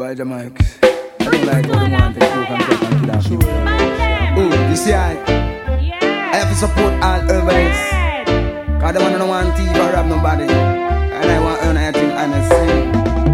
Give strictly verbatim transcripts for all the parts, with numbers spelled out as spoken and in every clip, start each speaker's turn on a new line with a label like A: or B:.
A: By the mics. I don't like how they want to cook and cook and kill and shoot. Oh, you see I? I have to support all herbalists. Cause they don't want thief or rob nobody. And I want to earn anything honestly.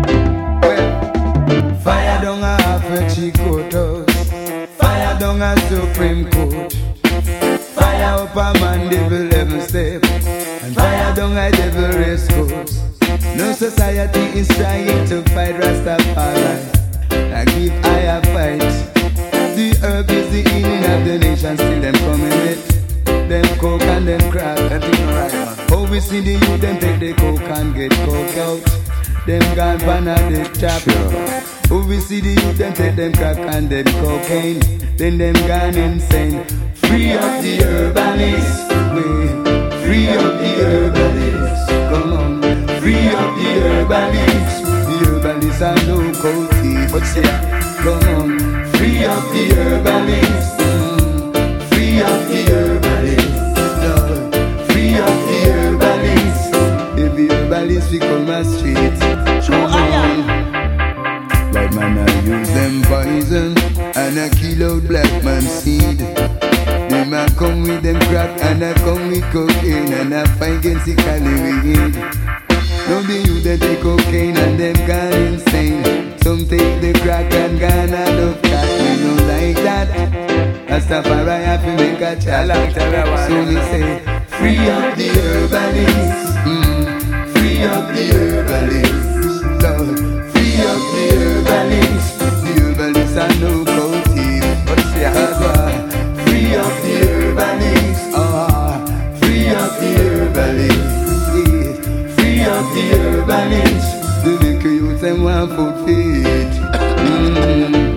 A: Well, fire down a half a Chico toast. Fire down a Supreme Court. Fire up a man devil eleven step. And fire down a devil race course. No society is trying to fight Rastafari. I give I a fight. The herb is the healing of the nation. Still them coming with them coke and them crack. Oh, we see the youth them take the coke and get coke out. Them gone pan at the trap. Oh, we see the youth them take them crack and them cocaine. Then them gone insane. Free up the herbalists. Free up the herbalists. Come on. Free up the herbalists. The herbalists are no coaties. What's that? Come on. Free up the herbalists. Mm. Free up the herbalists. Lord. Free up the herbalists. If the herbalists we come a street. Come on. Right man I use them poison and I kill out black man seed. Them I come with them crack and I come with cocaine and I fight against the calorie. No be you that take cocaine and them gone insane. Some take the crack and gone out of crack. We don't like that. Rastafari have to make a challenge. So we say, free up the herbalists. Mm. Free up the herbalists. Lord, free up the herbalists. The herbalists are no coaties. What's the other? Free up the herbalists. Ah, free up the herbalists. Free up the herbalists. The little youth and one foot feet. Mm.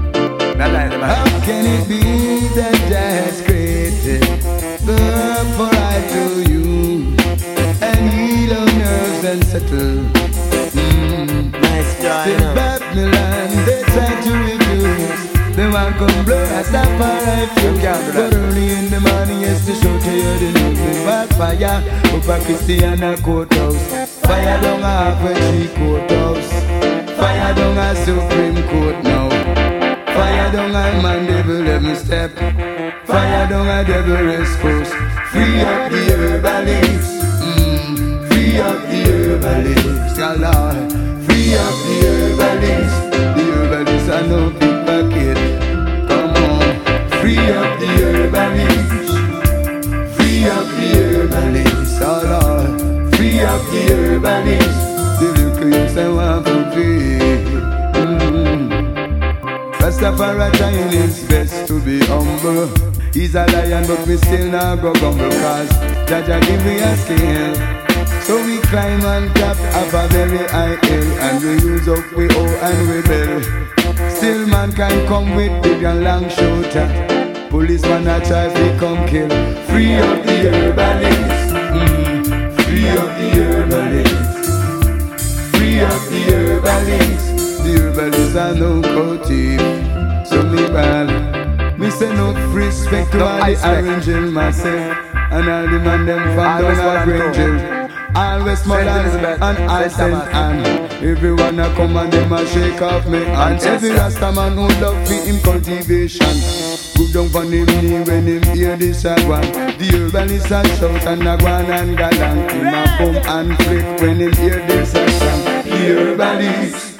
A: How can it be that Jah has created the herb for I to you and heal our nerves and settle? Mm. Nice try. In Babylon they try to refuse. They want come blow as that fire fuse. But early in the morning yes to show to you the news. But fire up a Christiana courthouse. Fire down a half-a courthouse. Fire down a Supreme Court now. Fire down a man devil eleven step. Fire down a devil race course. Free up the herbalists. Mm. Free up the herbalists. God Lord. Free up the herbalists. The herbalists are no pickpocket. Come on. Free up the herbalists. Free up the herbalists. Oh Lord. Free up the herbalists. The little youths I want to free. Mm. Rastafari trying his best to be humble. He's a lion but we still not go gumble. Cause Jah Jah give me a scale. So we climb and clap up a very high hill. And we use up we owe and we bell. Still man can come with big and long shooter. Policeman a try to come kill. Free up the herbalists. Mm. Free up the herbalists. Free up the herbalists. The herbalists are no coative. So me bad. Me say no respect to all the orange in myself. And all the man them from down at Grangel. All Westmoreland and all Saint Anne. Everyone a come and them a shake off me. And every Rasta man who love for him cultivation. Go down for him knee when him hear this a one. The herbalists a shout and a guan and galang. Him a come and flip when him hear this a song. The herbalists.